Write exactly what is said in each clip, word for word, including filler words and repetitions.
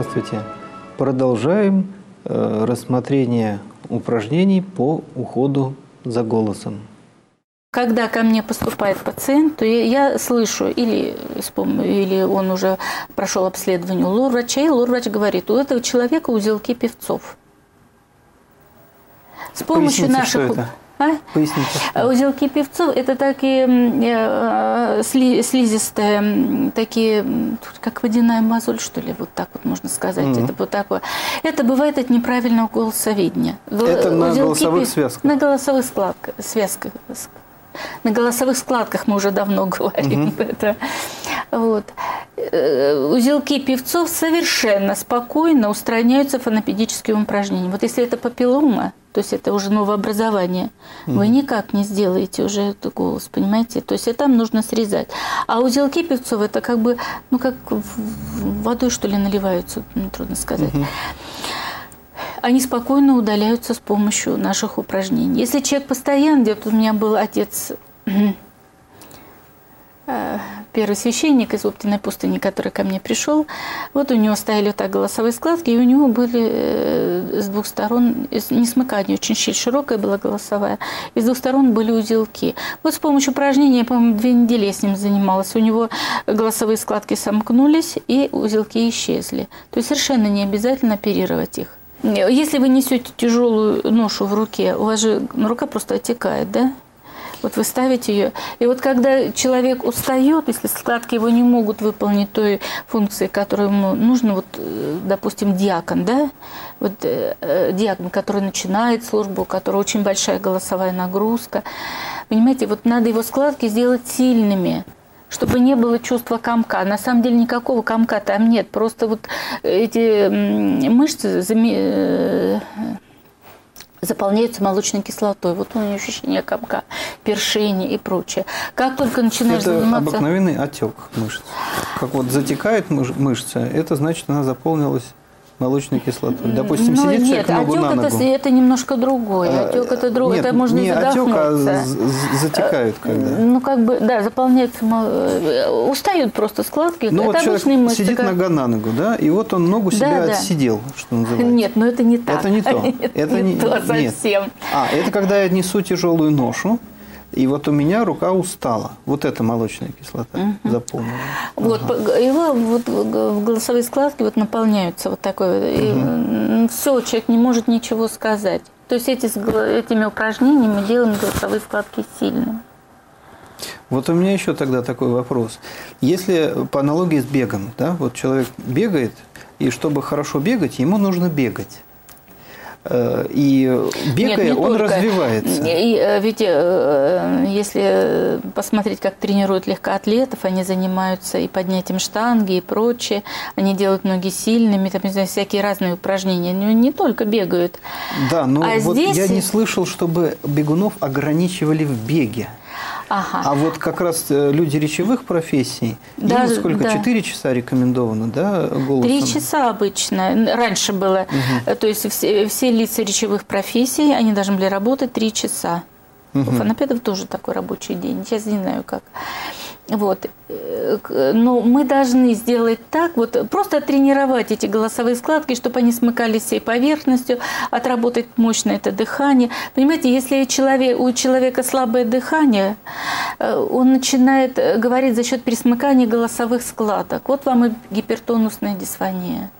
Здравствуйте. Продолжаем э, рассмотрение упражнений по уходу за голосом. Когда ко мне поступает пациент, то я, я слышу, или, или он уже прошел обследование у лор-врача, и лор-врач говорит, у этого человека узелки певцов. С помощью Поясните, наших... что это? А? Поясните. Что? Узелки певцов – это такие э, сли, слизистые, такие, как водяная мозоль, что ли, вот так вот можно сказать. Mm-hmm. Это вот такое. Это бывает от неправильного голосоведения. Это на узелки голосовых пев... связках? На голосовых складках, связках. На голосовых складках мы уже давно говорим. Mm-hmm. Это. Вот. Узелки певцов совершенно спокойно устраняются фонопедическим упражнением. Вот если это папиллома, то есть это уже новообразование, mm-hmm. вы никак не сделаете уже этот голос, понимаете? То есть там нужно срезать. А узелки певцов это как бы, ну как водой что ли наливаются, ну, трудно сказать. Mm-hmm. Они спокойно удаляются с помощью наших упражнений. Если человек постоянно, где-то у меня был отец, первый священник из Оптиной пустыни, который ко мне пришел, вот у него стояли вот так голосовые складки, и у него были с двух сторон, несмыкание, очень щель широкая была голосовая, и с двух сторон были узелки. Вот с помощью упражнения, по-моему, две недели я с ним занималась, у него голосовые складки сомкнулись, и узелки исчезли. То есть совершенно не обязательно оперировать их. Если вы несете тяжелую ношу в руке, у вас же рука просто отекает, да? Вот вы ставите ее. И вот когда человек устает, если складки его не могут выполнить той функции, которую ему нужно, вот, допустим, диакон, да? Вот э, диакон, который начинает службу, у которого очень большая голосовая нагрузка. Понимаете, вот надо его складки сделать сильными, чтобы не было чувства комка. На самом деле никакого комка там нет. Просто вот эти мышцы заполняются молочной кислотой. Вот у нее ощущение комка, першения и прочее. Как только начинаешь это заниматься... Это обыкновенный отек мышц. Как вот затекает мышца, это значит, она заполнилась молочной кислотой. Допустим, ну, сидит нет, человек ногу отек на ногу. Это, это немножко другое. Отек это другое. Нет, это можно не отек, а затекают когда. Ну, как бы, да, заполняется, устают просто складки. Ну, это вот человек мышцы, сидит как... нога на ногу, да, и вот он ногу себя да, отсидел, да. Что называется. Нет, но это не так. Это не то. Это не то совсем. А, это когда я несу тяжелую ношу, и вот у меня рука устала. Вот эта молочная кислота угу. заполнена. Вот, ага. Его вот голосовые складки вот наполняются вот такой. Угу. И все, человек не может ничего сказать. То есть эти, этими упражнениями мы делаем голосовые складки сильными. Вот у меня еще тогда такой вопрос. Если по аналогии с бегом, да, вот человек бегает, и чтобы хорошо бегать, ему нужно бегать. И бегая, Нет, он только. развивается. И, ведь если посмотреть, как тренируют легкоатлетов, они занимаются и поднятием штанги, и прочее. Они делают ноги сильными, там, не знаю, всякие разные упражнения. Они не только бегают. Да, но а вот здесь... я не слышал, чтобы бегунов ограничивали в беге. Ага. А вот как раз люди речевых профессий, да, им сколько? Да. четыре часа рекомендовано, да, голосом? Три часа обычно. Раньше было. Угу. То есть все, все лица речевых профессий, они должны были работать три часа. Угу. У фонопедов тоже такой рабочий день. Сейчас не знаю как. Вот. Но мы должны сделать так, вот просто тренировать эти голосовые складки, чтобы они смыкались всей поверхностью, отработать мощно это дыхание. Понимаете, если человек, у человека слабое дыхание, он начинает говорить за счет пересмыкания голосовых складок. Вот вам и гипертонусная дисфония.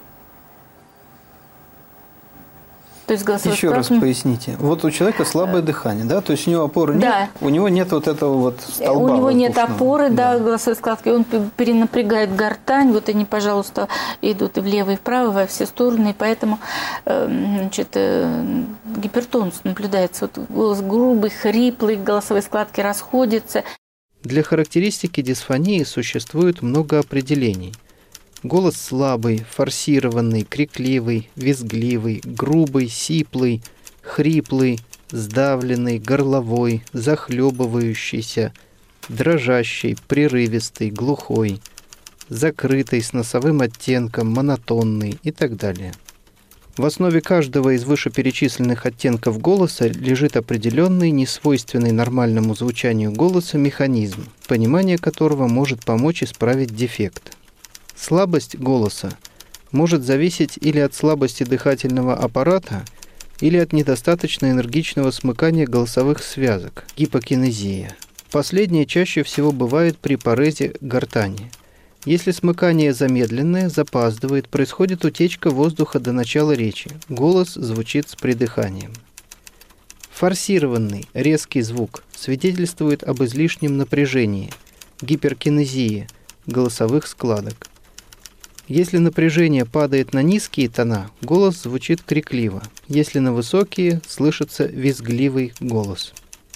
То есть Еще раз поясните. Вот у человека слабое дыхание, да? То есть у него опоры нет, да. у него нет вот этого вот столба. У него нет опоры, да, да, голосовой складки. Он перенапрягает гортань. Вот они, пожалуйста, идут и влево, и вправо, во все стороны. И поэтому значит, гипертонус наблюдается. Вот голос грубый, хриплый, голосовые складки расходятся. Для характеристики дисфонии существует много определений. Голос слабый, форсированный, крикливый, визгливый, грубый, сиплый, хриплый, сдавленный, горловой, захлебывающийся, дрожащий, прерывистый, глухой, закрытый, с носовым оттенком, монотонный и так далее. В основе каждого из вышеперечисленных оттенков голоса лежит определенный, несвойственный нормальному звучанию голоса механизм, понимание которого может помочь исправить дефект. Слабость голоса может зависеть или от слабости дыхательного аппарата, или от недостаточно энергичного смыкания голосовых связок, гипокинезия. Последнее чаще всего бывает при парезе гортани. Если смыкание замедленное, запаздывает, происходит утечка воздуха до начала речи, голос звучит с придыханием. Форсированный, резкий звук свидетельствует об излишнем напряжении, гиперкинезии голосовых складок. Если напряжение падает на низкие тона, голос звучит крикливо. Если на высокие, слышится визгливый голос.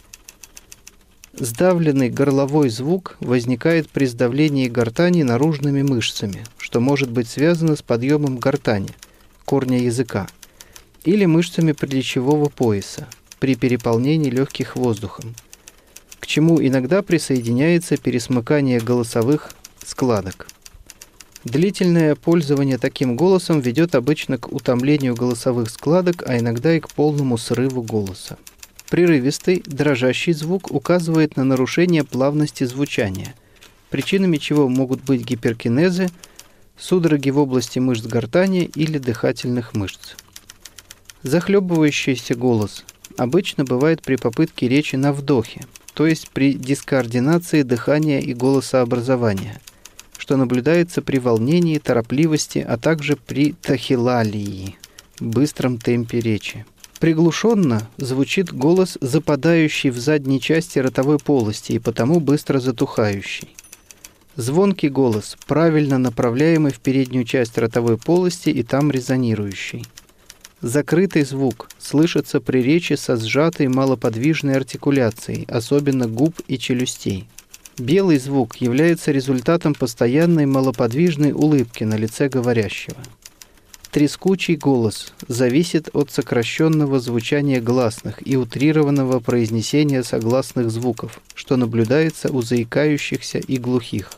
Сдавленный горловой звук возникает при сдавлении гортани наружными мышцами, что может быть связано с подъемом гортани, корня языка, или мышцами плечевого пояса при переполнении легких воздухом, к чему иногда присоединяется пересмыкание голосовых складок. Длительное пользование таким голосом ведет обычно к утомлению голосовых складок, а иногда и к полному срыву голоса. Прерывистый, дрожащий звук указывает на нарушение плавности звучания, причинами чего могут быть гиперкинезы, судороги в области мышц гортани или дыхательных мышц. Захлебывающийся голос обычно бывает при попытке речи на вдохе, то есть при дискоординации дыхания и голосообразования, что наблюдается при волнении, торопливости, а также при тахилалии, быстром темпе речи. Приглушенно звучит голос, западающий в задней части ротовой полости и потому быстро затухающий. Звонкий голос, правильно направляемый в переднюю часть ротовой полости и там резонирующий. Закрытый звук слышится при речи со сжатой малоподвижной артикуляцией, особенно губ и челюстей. Белый звук является результатом постоянной малоподвижной улыбки на лице говорящего. Трескучий голос зависит от сокращенного звучания гласных и утрированного произнесения согласных звуков, что наблюдается у заикающихся и глухих.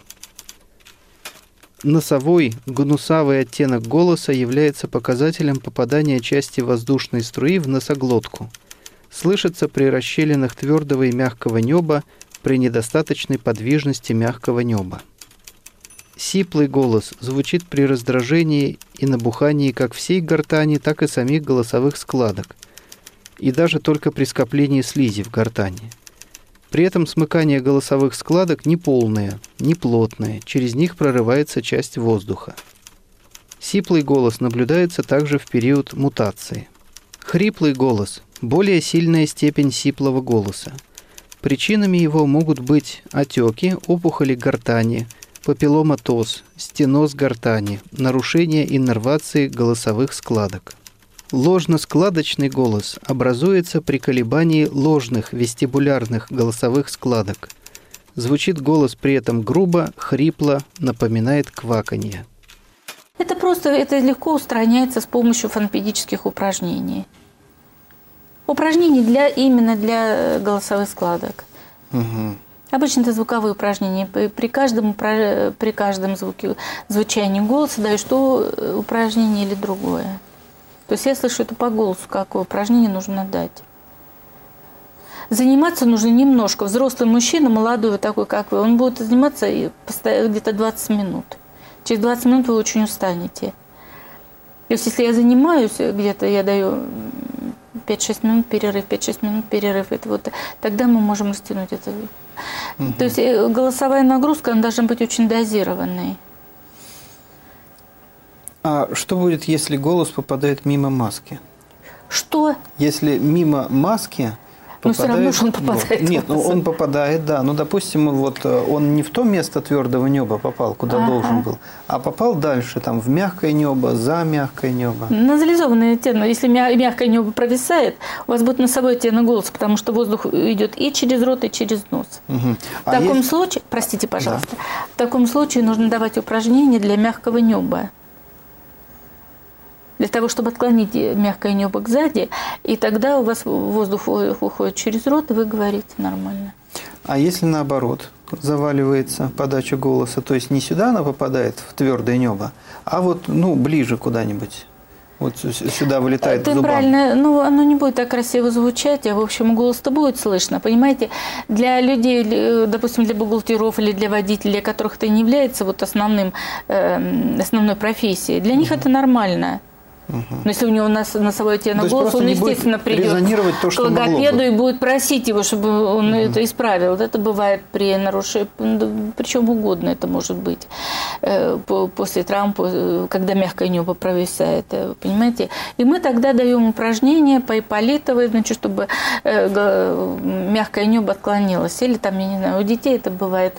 Носовой, гнусавый оттенок голоса является показателем попадания части воздушной струи в носоглотку. Слышится при расщелинах твердого и мягкого неба при недостаточной подвижности мягкого неба. Сиплый голос звучит при раздражении и набухании как всей гортани, так и самих голосовых складок, и даже только при скоплении слизи в гортани. При этом смыкание голосовых складок не полное, не плотное, через них прорывается часть воздуха. Сиплый голос наблюдается также в период мутации. Хриплый голос – более сильная степень сиплого голоса. Причинами его могут быть отеки, опухоли гортани, папилломатоз, стеноз гортани, нарушение иннервации голосовых складок. Ложноскладочный голос образуется при колебании ложных вестибулярных голосовых складок. Звучит голос при этом грубо, хрипло, напоминает кваканье. Это просто, это легко устраняется с помощью фонопедических упражнений. Упражнений для, именно для голосовых складок. Угу. Обычно это звуковые упражнения. При каждом, при каждом звуке, звучании голоса даешь то упражнение или другое. То есть я слышу это по голосу, какое упражнение нужно дать. Заниматься нужно немножко. Взрослый мужчина, молодой, вот такой, как вы, он будет заниматься где-то двадцать минут. Через двадцать минут вы очень устанете. То есть если я занимаюсь где-то, я даю пять-шесть минут перерыв, пять-шесть минут перерыв, это вот, тогда мы можем растянуть это. Угу. То есть голосовая нагрузка, она должна быть очень дозированной. А что будет, если голос попадает мимо маски? Что? Если мимо маски Но все равно же он попадает. Вот. Нет, ну он попадает, да. Ну, допустим, вот он не в то место твердого неба попал, куда ага. должен был, а попал дальше, там, в мягкое небо, за мягкое небо. Назализованная тема. Если мягкое небо провисает, у вас будет носовой оттенок голоса, потому что воздух идет и через рот, и через нос. Угу. В таком есть... случае, простите, пожалуйста, да. в таком случае нужно давать упражнения для мягкого неба. Для того, чтобы отклонить мягкое небо сзади, и тогда у вас воздух уходит через рот, и вы говорите нормально. А если наоборот заваливается подача голоса, то есть не сюда она попадает, в твердое небо, а вот ну, ближе куда-нибудь, Вот сюда вылетает Ты зубам. правильно, ну, оно не будет так красиво звучать, а, в общем, голос-то будет слышно, понимаете? Для людей, допустим, для бухгалтеров или для водителей, для которых это не является вот основным, э, основной профессией, для них это нормально. Угу. Но если у него нас, носовой оттенок голоса, он, естественно, придет то, к логопеду и будет просить его, чтобы он угу. это исправил. Вот это бывает при нарушении, причем угодно это может быть, после травм, когда мягкое небо провисает, понимаете. И мы тогда даем упражнения по Ипполитовой, значит, чтобы мягкое небо отклонилось. Или там, я не знаю, у детей это бывает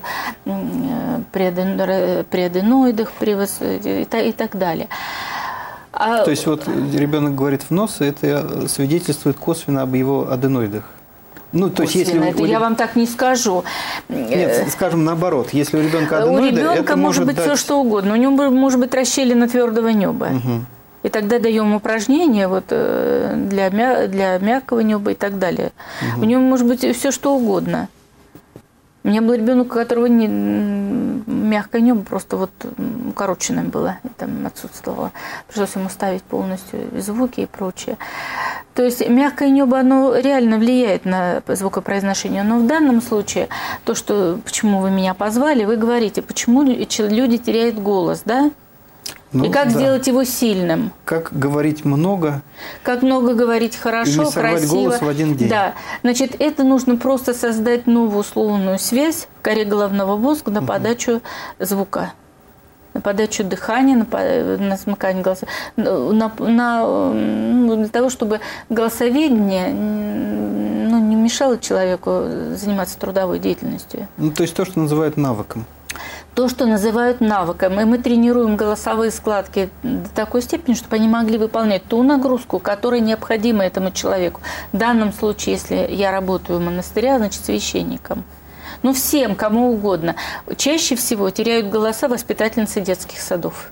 при аденоидах и так далее. А... То есть вот ребенок говорит в нос, и это свидетельствует косвенно об его аденоидах. Ну, то есть, если это у... я вам так не скажу. Нет, скажем наоборот, если у ребенка аденоиды, у ребенка это может может быть дать... все что угодно. У него может быть расщелина твердого неба. Угу. И тогда даем упражнения вот для, мя... для мягкого неба и так далее. Угу. У него может быть все что угодно. У меня был ребенок, у которого не... мягкое небо просто вот укороченное было, там отсутствовало. Пришлось ему ставить полностью звуки и прочее. То есть мягкое небо, оно реально влияет на звукопроизношение. Но в данном случае, то, что, почему вы меня позвали, вы говорите, почему люди теряют голос, да? Ну, и как да. сделать его сильным? Как говорить много. Как много говорить хорошо, и не сорвать красиво. Голос в один день. Да. Значит, это нужно просто создать новую условную связь в коре головного мозга на подачу звука, на подачу дыхания, на, на смыкание голоса, на, на, ну, для того, чтобы голосоведение ну, не мешало человеку заниматься трудовой деятельностью. Ну, то есть то, что называют навыком. То, что называют навыком. И мы тренируем голосовые складки до такой степени, чтобы они могли выполнять ту нагрузку, которая необходима этому человеку. В данном случае, если я работаю в монастыре, значит, священником. Ну, всем, кому угодно. Чаще всего теряют голоса воспитательницы детских садов.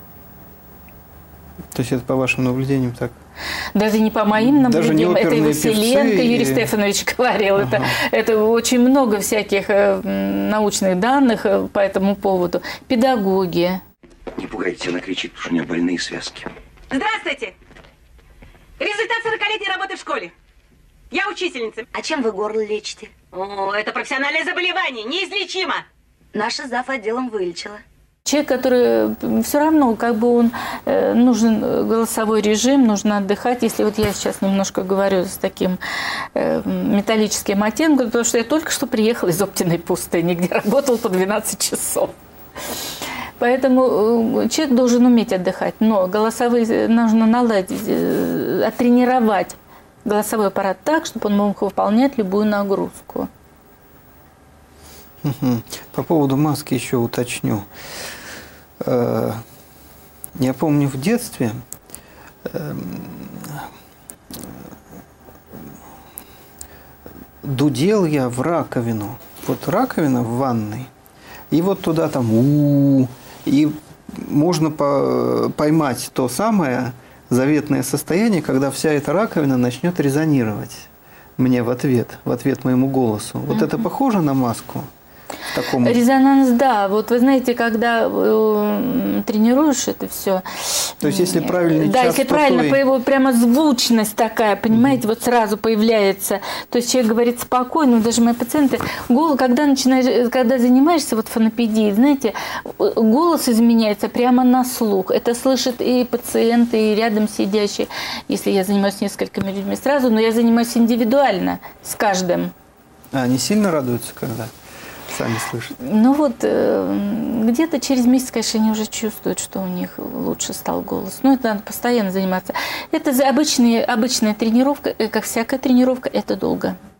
То есть это по вашим наблюдениям так? Даже не по моим наблюдениям, это и Василенко и... Юрий Стефанович говорил. Ага. Это, это очень много всяких э, научных данных э, по этому поводу. Педагоги. Не пугайтесь, она кричит, потому что у нее больные связки. Здравствуйте! Результат сорокалетней работы в школе. Я учительница. А чем вы горло лечите? О, это профессиональное заболевание, неизлечимо. Наша зав. Отделом вылечила. Человек, который все равно, как бы он, э, нужен голосовой режим, нужно отдыхать. Если вот я сейчас немножко говорю с таким э, металлическим оттенком, потому что я только что приехала из Оптиной пустыни, где работал по двенадцать часов. Поэтому э, человек должен уметь отдыхать, но голосовые нужно наладить, э, оттренировать голосовой аппарат так, чтобы он мог выполнять любую нагрузку. По поводу маски еще уточню. Я помню в детстве дудел я в раковину. Вот раковина в ванной. И вот туда там у-у-у, и можно поймать то самое заветное состояние, когда вся эта раковина начнет резонировать мне в ответ, в ответ моему голосу. Вот mm-hmm. это похоже на маску? Такому... Резонанс, да. Вот вы знаете, когда э, тренируешь это все. То есть, если правильно. Да, если правильно, по его прямо звучность такая, понимаете, mm-hmm. вот сразу появляется. То есть человек говорит спокойно, даже мои пациенты, голос, когда начинаешь, когда занимаешься вот фонопедией, знаете, голос изменяется прямо на слух. Это слышат и пациенты, и рядом сидящие, если я занимаюсь с несколькими людьми сразу, но я занимаюсь индивидуально с каждым. А они сильно радуются, когда сами слышат? Ну вот, где-то через месяц, конечно, они уже чувствуют, что у них лучше стал голос. Но это надо постоянно заниматься. Это обычная, обычная тренировка, как всякая тренировка, это долго.